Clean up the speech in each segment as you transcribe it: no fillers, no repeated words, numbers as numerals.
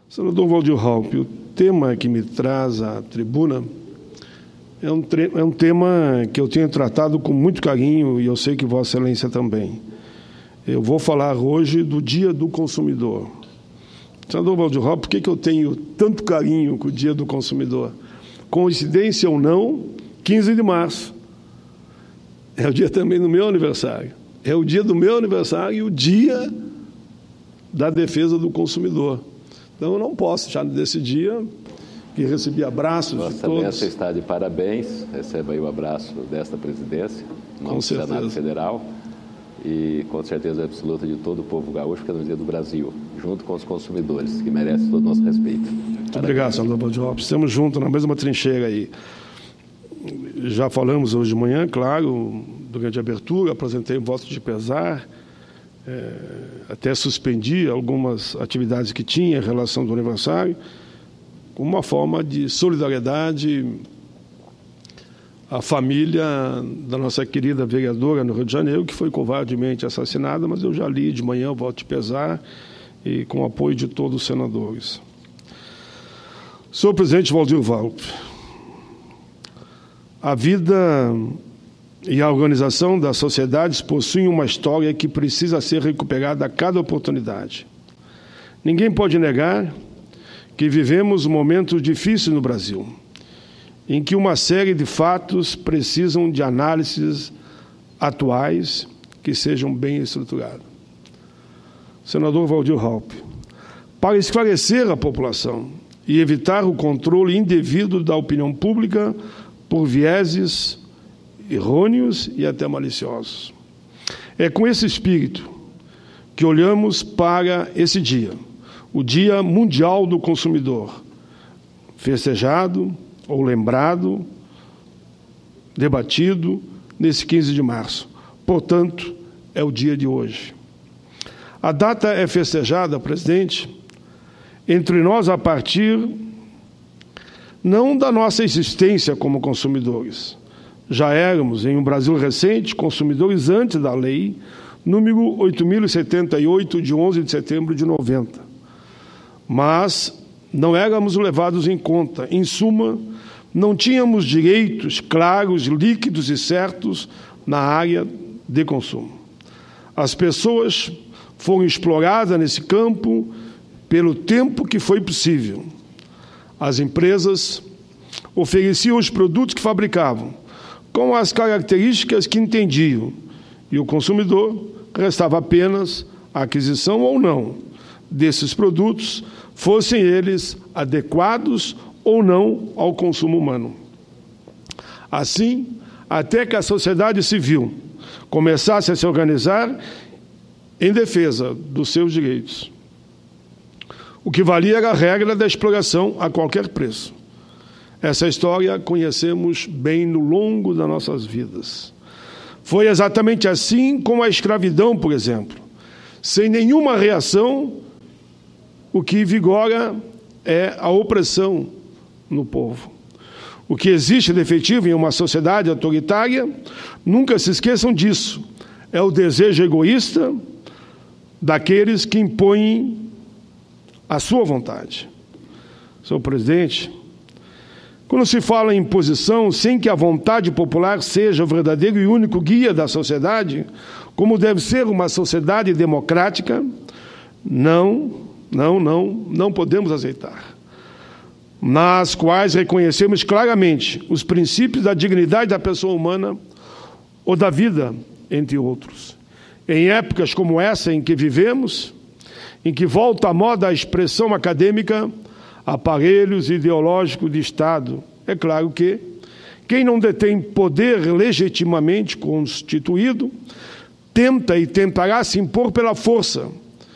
Senador Waldir Raupp, o tema que me traz à tribuna é um tema que eu tenho tratado com muito carinho e eu sei que Vossa Excelência também. Eu vou falar hoje do Dia do Consumidor. Senador Waldir Raupp, por que eu tenho tanto carinho com o Dia do Consumidor? Coincidência ou não, 15 de março. É o dia também do meu aniversário. É o dia do meu aniversário e o dia da defesa do consumidor. Então, eu não posso deixar desse dia, que recebi abraços de todos. Vossa Excelência está de parabéns, receba aí o abraço desta presidência, no Senado Federal, e com certeza absoluta de todo o povo gaúcho, que é no dia do Brasil, junto com os consumidores, que merecem todo o nosso respeito. Muito obrigado, senador Waldir Raupp. Estamos juntos na mesma trincheira aí. Já falamos hoje de manhã, claro, durante a abertura, apresentei um voto de pesar, até suspendi algumas atividades que tinha em relação ao aniversário, como uma forma de solidariedade à família da nossa querida vereadora no Rio de Janeiro, que foi covardemente assassinada, mas eu já li de manhã o voto de pesar e com o apoio de todos os senadores. Senhor presidente Waldir Raupp, a vida e a organização das sociedades possuem uma história que precisa ser recuperada a cada oportunidade. Ninguém pode negar que vivemos momentos difíceis no Brasil, em que uma série de fatos precisam de análises atuais que sejam bem estruturadas. Senador Waldir Raupp, para esclarecer a população e evitar o controle indevido da opinião pública por vieses errôneos e até maliciosos. É com esse espírito que olhamos para esse dia, o Dia Mundial do Consumidor, festejado ou lembrado, debatido nesse 15 de março. Portanto, é o dia de hoje. A data é festejada, presidente, entre nós a partir não da nossa existência como consumidores. Já éramos, em um Brasil recente, consumidores antes da lei número 8.078, de 11 de setembro de 90. Mas não éramos levados em conta. Em suma, não tínhamos direitos claros, líquidos e certos na área de consumo. As pessoas foram exploradas nesse campo pelo tempo que foi possível. As empresas ofereciam os produtos que fabricavam, com as características que entendiam, e o consumidor restava apenas a aquisição ou não desses produtos, fossem eles adequados ou não ao consumo humano. Assim, até que a sociedade civil começasse a se organizar em defesa dos seus direitos. O que valia era a regra da exploração a qualquer preço. Essa história conhecemos bem no longo das nossas vidas. Foi exatamente assim com a escravidão, por exemplo. Sem nenhuma reação, o que vigora é a opressão no povo. O que existe de efetivo em uma sociedade autoritária, nunca se esqueçam disso, é o desejo egoísta daqueles que impõem a sua vontade. Senhor presidente, quando se fala em imposição, sem que a vontade popular seja o verdadeiro e único guia da sociedade, como deve ser uma sociedade democrática, não podemos aceitar. Nas quais reconhecemos claramente os princípios da dignidade da pessoa humana ou da vida, entre outros. Em épocas como essa em que vivemos, em que volta à moda a expressão acadêmica, aparelhos ideológicos de Estado. É claro que quem não detém poder legitimamente constituído tenta e tentará se impor pela força.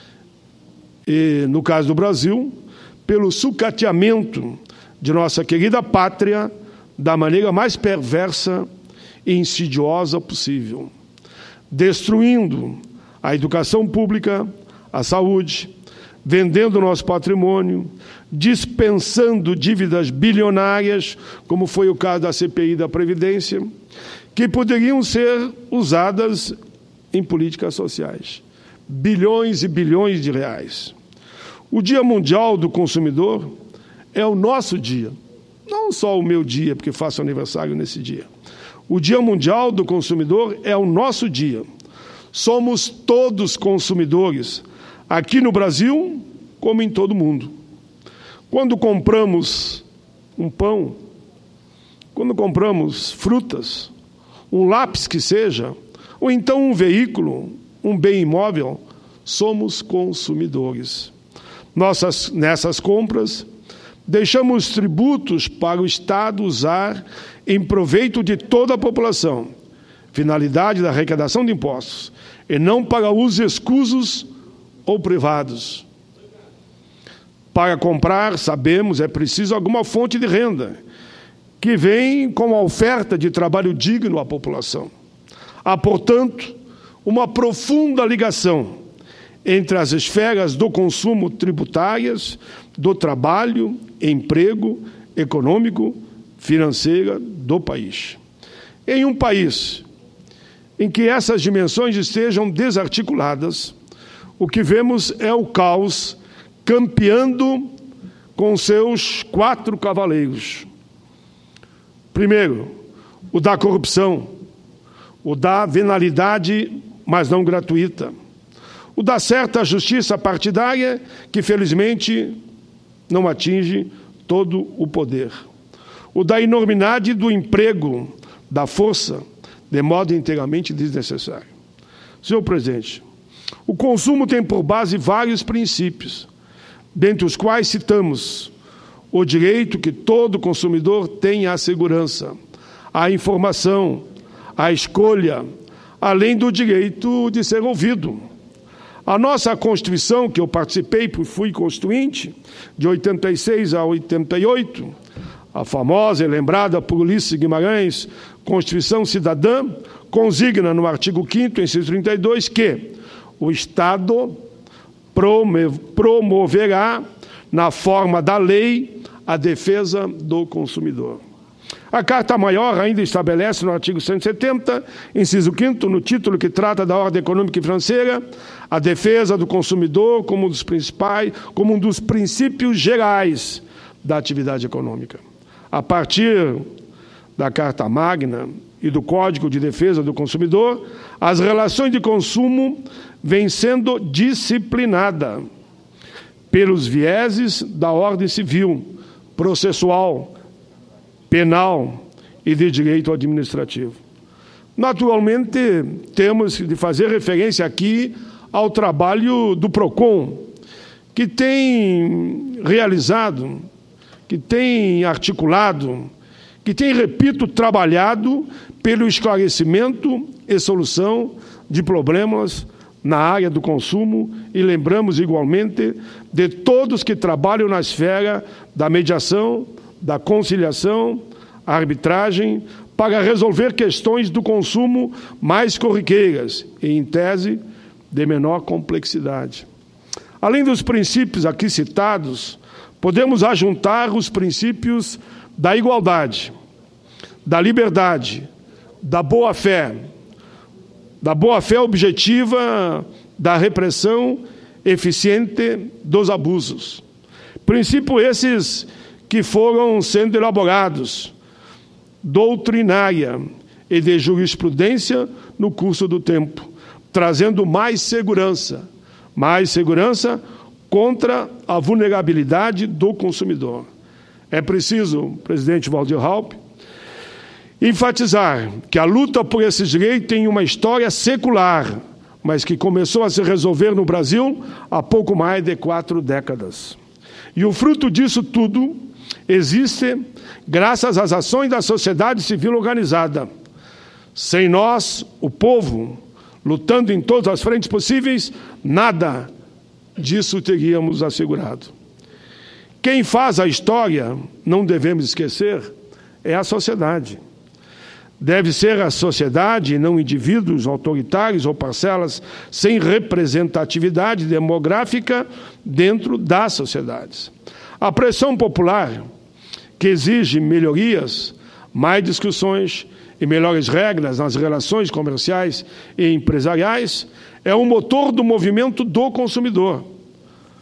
E, no caso do Brasil, pelo sucateamento de nossa querida pátria da maneira mais perversa e insidiosa possível, destruindo a educação pública, a saúde, vendendo nosso patrimônio, dispensando dívidas bilionárias, como foi o caso da CPI da Previdência, que poderiam ser usadas em políticas sociais. Bilhões e bilhões de reais. O Dia Mundial do Consumidor é o nosso dia, não só o meu dia, porque faço aniversário nesse dia. O Dia Mundial do Consumidor é o nosso dia. Somos todos consumidores, aqui no Brasil, como em todo o mundo. Quando compramos um pão, quando compramos frutas, um lápis que seja, ou então um veículo, um bem imóvel, somos consumidores. Nessas compras, deixamos tributos para o Estado usar em proveito de toda a população, finalidade da arrecadação de impostos, e não para usos escusos ou privados. Para comprar, sabemos, é preciso alguma fonte de renda, que vem com a oferta de trabalho digno à população. Há, portanto, uma profunda ligação entre as esferas do consumo tributárias, do trabalho, emprego, econômico, financeira do país. Em um país em que essas dimensões estejam desarticuladas, o que vemos é o caos campeando com seus 4 cavaleiros. Primeiro, o da corrupção, o da venalidade, mas não gratuita, o da certa justiça partidária, que felizmente não atinge todo o poder, o da enormidade do emprego, da força, de modo inteiramente desnecessário. Senhor presidente, o consumo tem por base vários princípios, dentre os quais citamos o direito que todo consumidor tem à segurança, à informação, à escolha, além do direito de ser ouvido. A nossa Constituição, que eu participei, fui constituinte, de 86 a 88, a famosa e lembrada por Ulisses Guimarães, Constituição Cidadã, consigna no artigo 5º, inciso 32, que o Estado promoverá, na forma da lei, a defesa do consumidor. A Carta Maior ainda estabelece no artigo 170, inciso 5º, no título que trata da ordem econômica e financeira, a defesa do consumidor como um dos princípios gerais da atividade econômica. A partir da Carta Magna e do Código de Defesa do Consumidor, as relações de consumo vêm sendo disciplinadas pelos vieses da ordem civil, processual, penal e de direito administrativo. Naturalmente, temos de fazer referência aqui ao trabalho do PROCON, que tem realizado, que tem articulado, que tem, repito, trabalhado pelo esclarecimento e solução de problemas na área do consumo, e lembramos igualmente de todos que trabalham na esfera da mediação, da conciliação, arbitragem, para resolver questões do consumo mais corriqueiras e, em tese, de menor complexidade. Além dos princípios aqui citados, podemos ajuntar os princípios da igualdade, da liberdade, da boa-fé objetiva, da repressão eficiente dos abusos. Princípios esses que foram sendo elaborados, doutrinária e de jurisprudência no curso do tempo, trazendo mais segurança contra a vulnerabilidade do consumidor. É preciso, presidente Waldir Raupp, enfatizar que a luta por esses direitos tem uma história secular, mas que começou a se resolver no Brasil há pouco mais de 4 décadas. E o fruto disso tudo existe graças às ações da sociedade civil organizada. Sem nós, o povo, lutando em todas as frentes possíveis, nada disso teríamos assegurado. Quem faz a história, não devemos esquecer, é a sociedade. Deve ser a sociedade, e não indivíduos autoritários ou parcelas sem representatividade demográfica dentro das sociedades. A pressão popular, que exige melhorias, mais discussões e melhores regras nas relações comerciais e empresariais, é o motor do movimento do consumidor.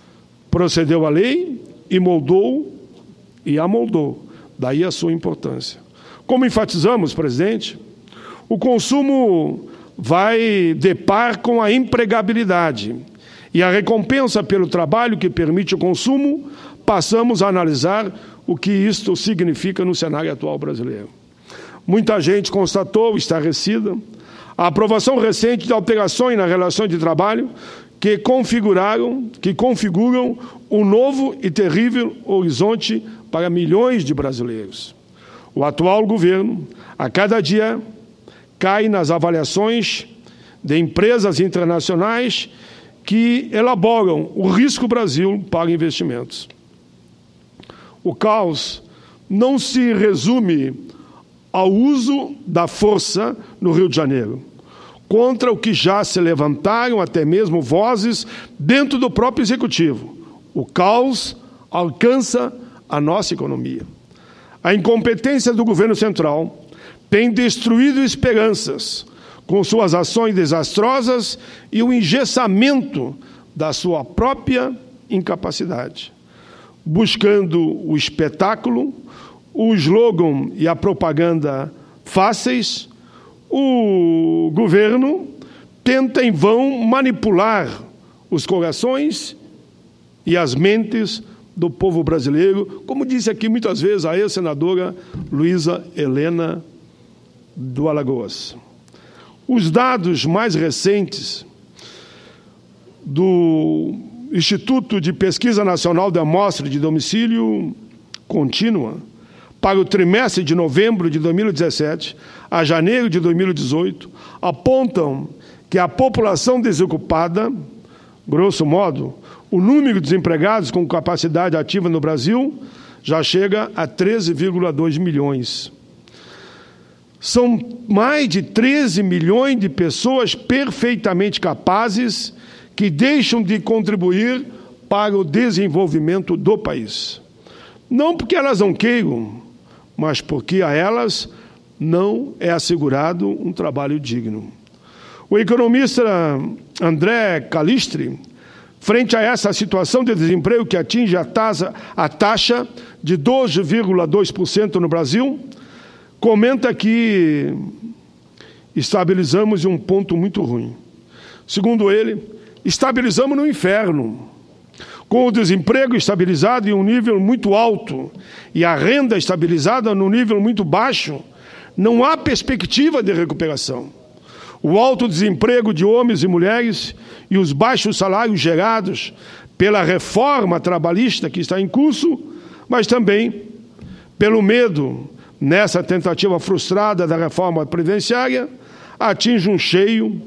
procedeu à lei e moldou e amoldou. Daí a sua importância. Como enfatizamos, presidente, o consumo vai de par com a empregabilidade. E a recompensa pelo trabalho que permite o consumo, passamos a analisar o que isto significa no cenário atual brasileiro. Muita gente constatou, estarrecida, a aprovação recente de alterações na relação de trabalho que configuram um novo e terrível horizonte para milhões de brasileiros. O atual governo, a cada dia, cai nas avaliações de empresas internacionais que elaboram o risco Brasil para investimentos. O caos não se resume ao uso da força no Rio de Janeiro, contra o que já se levantaram até mesmo vozes dentro do próprio Executivo. O caos alcança a nossa economia. A incompetência do governo central tem destruído esperanças com suas ações desastrosas e o engessamento da sua própria incapacidade. Buscando o espetáculo, o slogan e a propaganda fáceis, o governo tenta em vão manipular os corações e as mentes do povo brasileiro, como disse aqui muitas vezes a ex-senadora Luísa Helena do Alagoas. Os dados mais recentes do Instituto de Pesquisa Nacional de Amostra de Domicílio Contínua, para o trimestre de novembro de 2017 a janeiro de 2018, apontam que a população desocupada, grosso modo, o número de desempregados com capacidade ativa no Brasil já chega a 13,2 milhões. São mais de 13 milhões de pessoas perfeitamente capazes que deixam de contribuir para o desenvolvimento do país. Não porque elas não queiram, mas porque a elas não é assegurado um trabalho digno. O economista André Calistri, frente a essa situação de desemprego que atinge a taxa de 12,2% no Brasil, comenta que estabilizamos em um ponto muito ruim. Segundo ele, estabilizamos no inferno. Com o desemprego estabilizado em um nível muito alto e a renda estabilizada num nível muito baixo, não há perspectiva de recuperação. O alto desemprego de homens e mulheres e os baixos salários gerados pela reforma trabalhista que está em curso, mas também pelo medo nessa tentativa frustrada da reforma previdenciária, atinge em cheio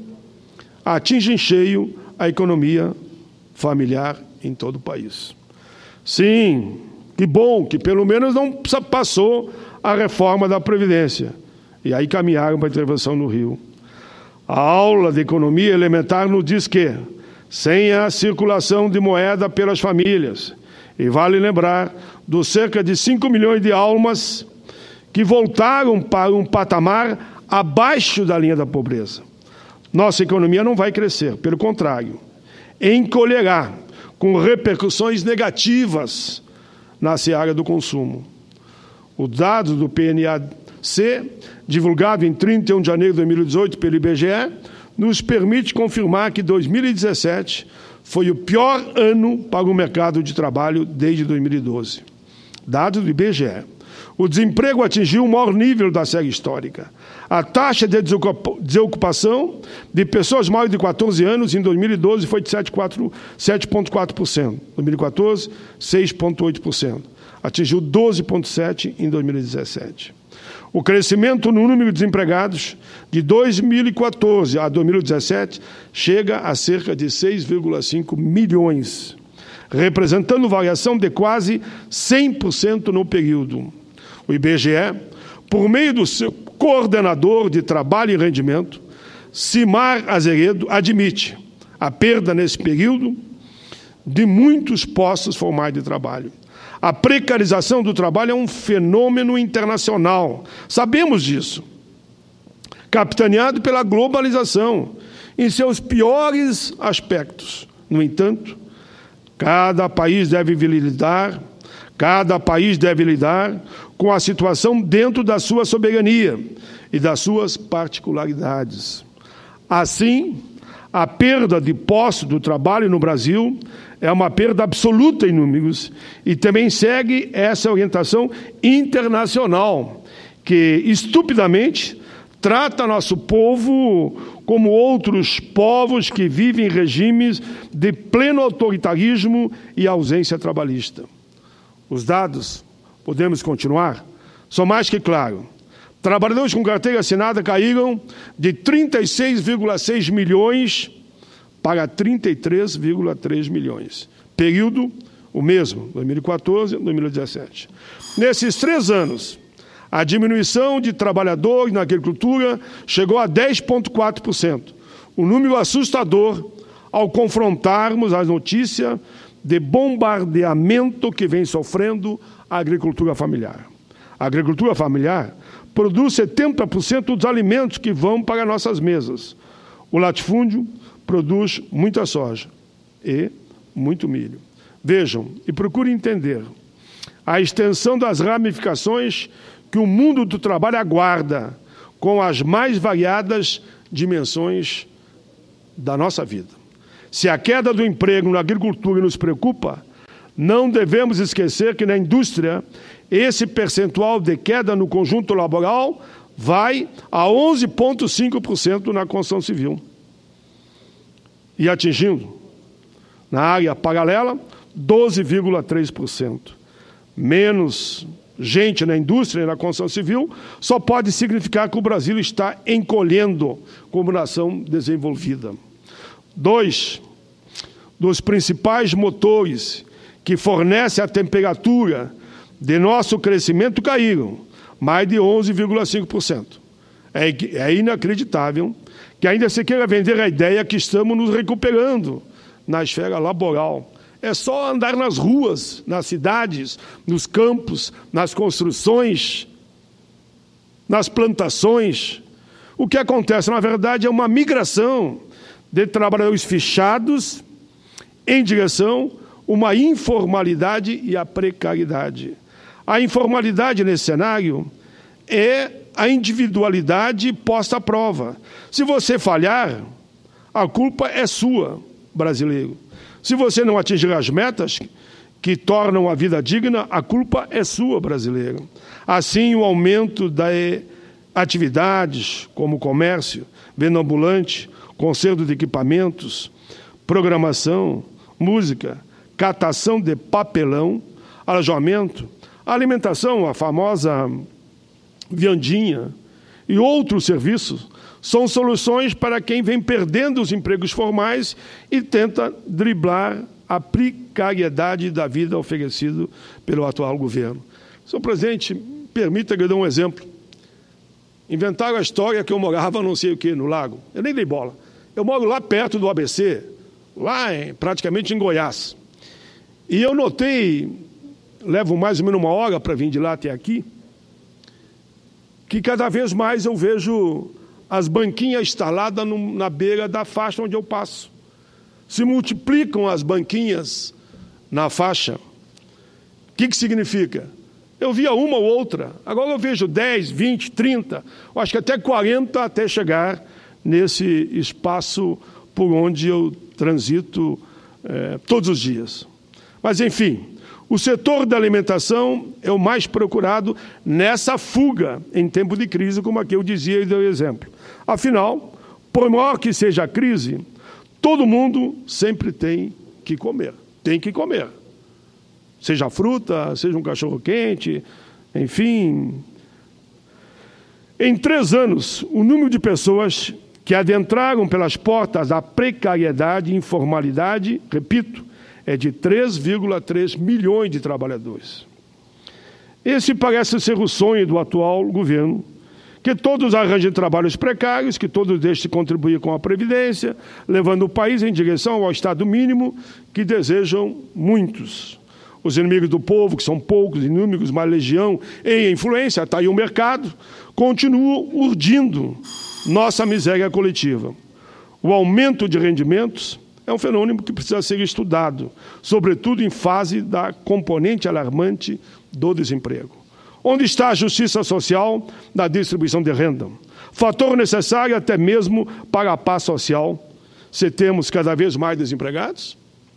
a economia familiar em todo o país. Sim, que bom que pelo menos não passou a reforma da Previdência. E aí caminharam para a intervenção no Rio. A aula de economia elementar nos diz que, sem a circulação de moeda pelas famílias, e vale lembrar dos cerca de 5 milhões de almas que voltaram para um patamar abaixo da linha da pobreza, nossa economia não vai crescer, pelo contrário, encolherá, com repercussões negativas na seara do consumo. O dado do PNAC, divulgado em 31 de janeiro de 2018 pelo IBGE, nos permite confirmar que 2017 foi o pior ano para o mercado de trabalho desde 2012. Dados do IBGE. O desemprego atingiu o maior nível da série histórica. A taxa de desocupação de pessoas maiores de 14 anos em 2012 foi de 7,4%. Em 2014, 6,8%. Atingiu 12,7% em 2017. O crescimento no número de desempregados de 2014 a 2017 chega a cerca de 6,5 milhões, representando variação de quase 100% no período. O IBGE, por meio do seu coordenador de trabalho e rendimento, Simar Azeredo, admite a perda nesse período de muitos postos formais de trabalho. A precarização do trabalho é um fenômeno internacional, sabemos disso, capitaneado pela globalização em seus piores aspectos. No entanto, Cada país deve lidar com a situação dentro da sua soberania e das suas particularidades. Assim, a perda de posse do trabalho no Brasil é uma perda absoluta em números e também segue essa orientação internacional, que estupidamente trata nosso povo como outros povos que vivem em regimes de pleno autoritarismo e ausência trabalhista. Os dados, podemos continuar, são mais que claros. Trabalhadores com carteira assinada caíram de 36,6 milhões para 33,3 milhões. Período o mesmo, 2014 e 2017. Nesses 3 anos, a diminuição de trabalhadores na agricultura chegou a 10,4%. Um número assustador ao confrontarmos as notícias de bombardeamento que vem sofrendo a agricultura familiar. A agricultura familiar produz 70% dos alimentos que vão para nossas mesas. O latifúndio produz muita soja e muito milho. Vejam e procurem entender a extensão das ramificações que o mundo do trabalho aguarda com as mais variadas dimensões da nossa vida. Se a queda do emprego na agricultura nos preocupa, não devemos esquecer que na indústria esse percentual de queda no conjunto laboral vai a 11,5% na construção civil. E atingindo, na área paralela, 12,3%. Menos gente na indústria e na construção civil só pode significar que o Brasil está encolhendo como nação desenvolvida. 2 dos principais motores que fornecem a temperatura de nosso crescimento caíram, mais de 11,5%. É inacreditável que ainda se queira vender a ideia que estamos nos recuperando na esfera laboral. É só andar nas ruas, nas cidades, nos campos, nas construções, nas plantações. O que acontece, na verdade, é uma migração de trabalhadores fechados em direção a uma informalidade e a precariedade. A informalidade nesse cenário é a individualidade posta à prova. Se você falhar, a culpa é sua, brasileiro. Se você não atingir as metas que tornam a vida digna, a culpa é sua, brasileiro. Assim, o aumento das atividades como comércio, venda ambulante, conserto de equipamentos, programação, música, catação de papelão, alojamento, alimentação, a famosa viandinha e outros serviços são soluções para quem vem perdendo os empregos formais e tenta driblar a precariedade da vida oferecida pelo atual governo. Senhor presidente, permita que eu dê um exemplo. Inventaram a história que eu morava não sei o que, no Lago. Eu nem dei bola. Eu moro lá perto do ABC, praticamente em Goiás. E eu notei, levo mais ou menos 1 hora para vir de lá até aqui, que cada vez mais eu vejo as banquinhas instaladas na beira da faixa onde eu passo. Se multiplicam as banquinhas na faixa. O que significa? Eu via uma ou outra, agora eu vejo 10, 20, 30, eu acho que até 40 até chegar nesse espaço por onde eu transito todos os dias. Mas, enfim, o setor da alimentação é o mais procurado nessa fuga em tempo de crise, como aqui eu dizia e dei o exemplo. Afinal, por maior que seja a crise, todo mundo sempre tem que comer. Tem que comer. Seja fruta, seja um cachorro-quente, enfim. Em 3 anos, o número de pessoas que adentraram pelas portas da precariedade e informalidade, repito, é de 3,3 milhões de trabalhadores. Esse parece ser o sonho do atual governo, que todos arranjem trabalhos precários, que todos deixem de contribuir com a Previdência, levando o país em direção ao Estado mínimo que desejam muitos. Os inimigos do povo, que são poucos, inúmeros, mas legião em influência, está aí o mercado, continuam urdindo nossa miséria coletiva. O aumento de rendimentos É um fenômeno que precisa ser estudado, sobretudo em fase da componente alarmante do desemprego. Onde está a justiça social na distribuição de renda? Fator necessário até mesmo para a paz social, se temos cada vez mais desempregados?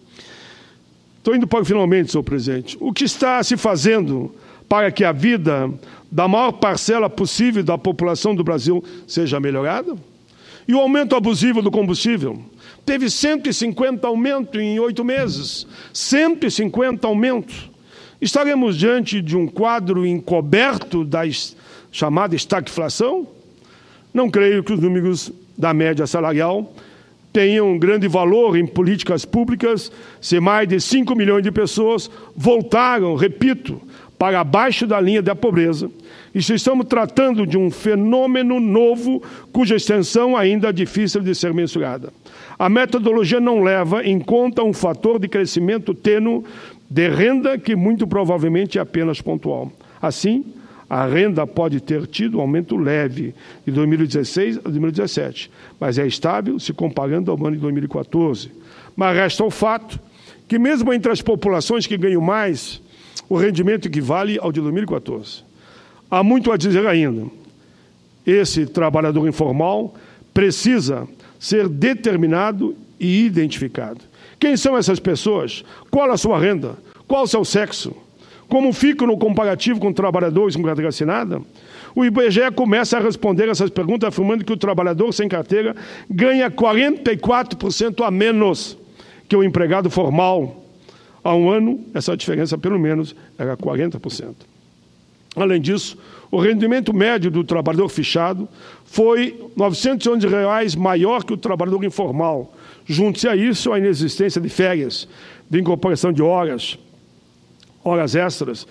Estou indo para o finalmente, senhor presidente. O que está se fazendo para que a vida da maior parcela possível da população do Brasil seja melhorada? E o aumento abusivo do combustível? Teve 150 aumentos em 8 meses. 150 aumentos. Estaremos diante de um quadro encoberto da chamada estagflação? Não creio que os números da média salarial tenham grande valor em políticas públicas se mais de 5 milhões de pessoas voltaram, repito, para abaixo da linha da pobreza. E se estamos tratando de um fenômeno novo, cuja extensão ainda é difícil de ser mensurada. A metodologia não leva em conta um fator de crescimento tênue de renda que muito provavelmente é apenas pontual. Assim, a renda pode ter tido um aumento leve de 2016 a 2017, mas é estável se comparando ao ano de 2014. Mas resta o fato que mesmo entre as populações que ganham mais, o rendimento equivale ao de 2014. Há muito a dizer ainda. Esse trabalhador informal precisa ser determinado e identificado. Quem são essas pessoas? Qual a sua renda? Qual o seu sexo? Como fica no comparativo com trabalhadores com carteira assinada? O IBGE começa a responder essas perguntas afirmando que o trabalhador sem carteira ganha 44% a menos que o empregado formal. Há um ano, essa diferença, pelo menos, era 40%. Além disso, o rendimento médio do trabalhador fichado foi R$ 911 maior que o trabalhador informal. Junte-se a isso a inexistência de férias, de incorporação de horas extras,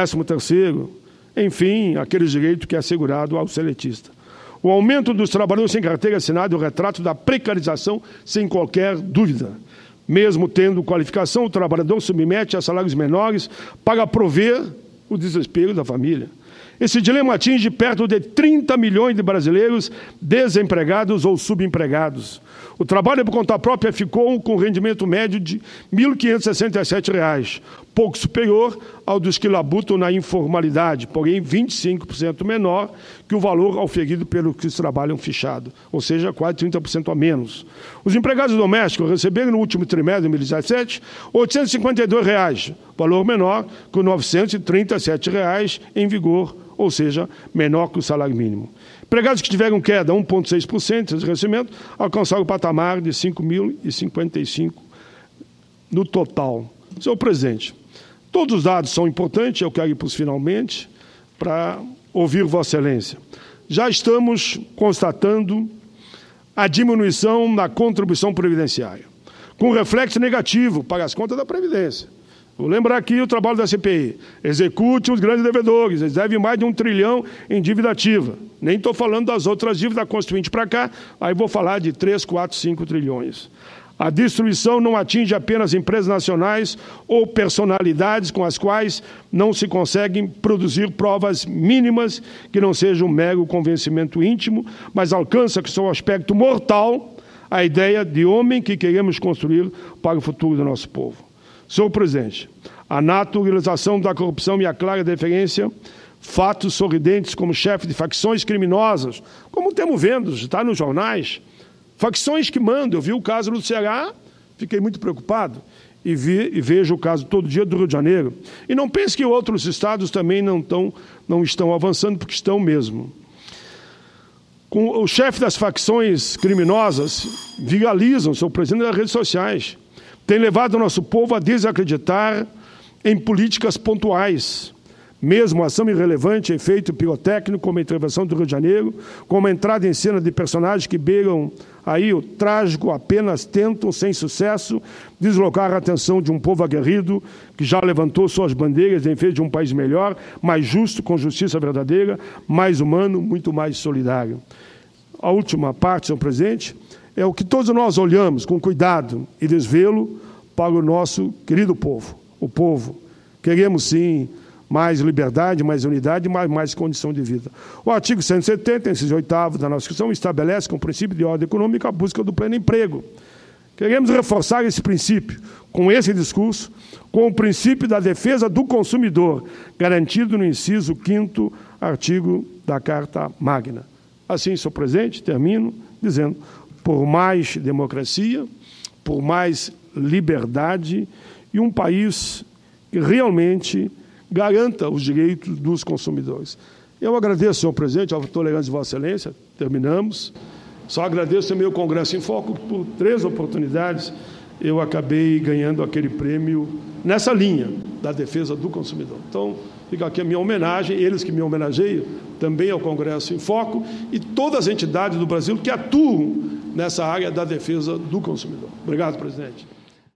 13º, enfim, aquele direito que é assegurado ao seletista. O aumento dos trabalhadores sem carteira assinada é o retrato da precarização, sem qualquer dúvida. Mesmo tendo qualificação, o trabalhador submete a salários menores para prover o desespero da família. Esse dilema atinge perto de 30 milhões de brasileiros desempregados ou subempregados. O trabalho por conta própria ficou com rendimento médio de R$ 1.567, pouco superior ao dos que labutam na informalidade, porém 25% menor que o valor auferido pelos que trabalham fichado, ou seja, quase 30% a menos. Os empregados domésticos receberam no último trimestre de 2017 R$ 852, valor menor que os R$ 937 em vigor, ou seja, menor que o salário mínimo. Empregados que tiveram queda 1,6% de crescimento alcançaram o patamar de 5.055 no total. Senhor presidente, todos os dados são importantes, eu quero ir para os finalmente, para ouvir Vossa Excelência. Já estamos constatando a diminuição na contribuição previdenciária, com reflexo negativo para as contas da Previdência. Vou lembrar aqui o trabalho da CPI. Execute os grandes devedores, eles devem mais de R$ 1 trilhão em dívida ativa. Nem estou falando das outras dívidas da Constituinte para cá, aí vou falar de 3, 4, 5 trilhões. A destruição não atinge apenas empresas nacionais ou personalidades com as quais não se conseguem produzir provas mínimas que não sejam um mero convencimento íntimo, mas alcança com seu aspecto mortal a ideia de homem que queremos construir para o futuro do nosso povo. Senhor presidente, a naturalização da corrupção e a clara deferência, fatos sorridentes como chefe de facções criminosas, como temos vendo, está nos jornais, facções que mandam. Eu vi o caso do Ceará, fiquei muito preocupado, e vejo o caso todo dia do Rio de Janeiro. E não pense que outros estados também não estão avançando, porque estão mesmo. Com o chefe das facções criminosas viralizam, senhor presidente, nas redes sociais. Tem levado o nosso povo a desacreditar em políticas pontuais. Mesmo ação irrelevante, efeito pirotécnico, como a intervenção do Rio de Janeiro, como a entrada em cena de personagens que beiram aí o trágico, apenas tentam, sem sucesso, deslocar a atenção de um povo aguerrido que já levantou suas bandeiras em defesa de um país melhor, mais justo, com justiça verdadeira, mais humano, muito mais solidário. A última parte, senhor presidente, é o que todos nós olhamos com cuidado e desvelo para o nosso querido povo. O povo. Queremos, sim, mais liberdade, mais unidade, mais condição de vida. O artigo 170, inciso 8º da nossa Constituição, estabelece, com o princípio de ordem econômica, a busca do pleno emprego. Queremos reforçar esse princípio com esse discurso, com o princípio da defesa do consumidor, garantido no inciso 5º artigo da Carta Magna. Assim, senhor presidente, termino dizendo, por mais democracia, por mais liberdade e um país que realmente garanta os direitos dos consumidores. Eu agradeço, senhor presidente, a tolerância de Vossa Excelência, terminamos. Só agradeço também o Congresso em Foco, por 3 oportunidades eu acabei ganhando aquele prêmio nessa linha da defesa do consumidor. Então, fica aqui a minha homenagem, eles que me homenageiam, também ao Congresso em Foco e todas as entidades do Brasil que atuam nessa área da defesa do consumidor. Obrigado, presidente.